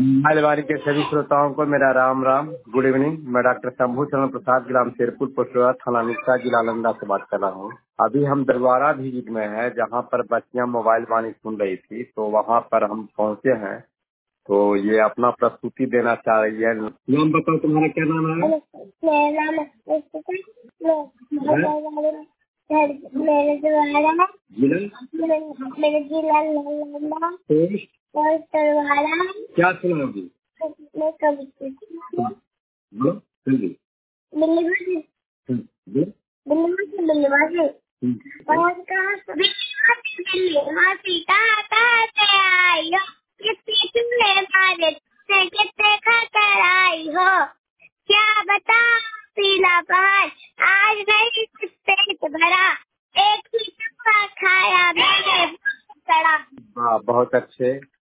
मालवाणी के सभी श्रोताओं को मेरा राम राम, गुड इवनिंग। मैं डॉक्टर शंभू चरण प्रसाद, ग्राम शेरपुर, पोस्टवा, थाना मिर्सा, जिला नालंदा से बात कर रहा हूँ। अभी हम दरबारा विजिट में है, जहाँ पर बच्चियां मोबाइल वाणी सुन रही थी, तो वहाँ पर हम पहुँचे हैं। तो ये अपना प्रस्तुति देना चाह रही है। नाम बताओ, तुम्हारा क्या नाम है? मेरा नाम मेरे द्वारा मेरे जिला नालंदा और दरबारा। क्या सुनाओगी? मैं कविता बिल्ली और कहा बिल्ली कहाँ से आई हो, कितने चूल्हे मारे से कितने खाकर आई हो, क्या बता पीला पहाड़ आज नहीं कुछ पेट भरा, एक ही टुकड़ा खाया मैंने सड़ा। हाँ, बहुत अच्छे।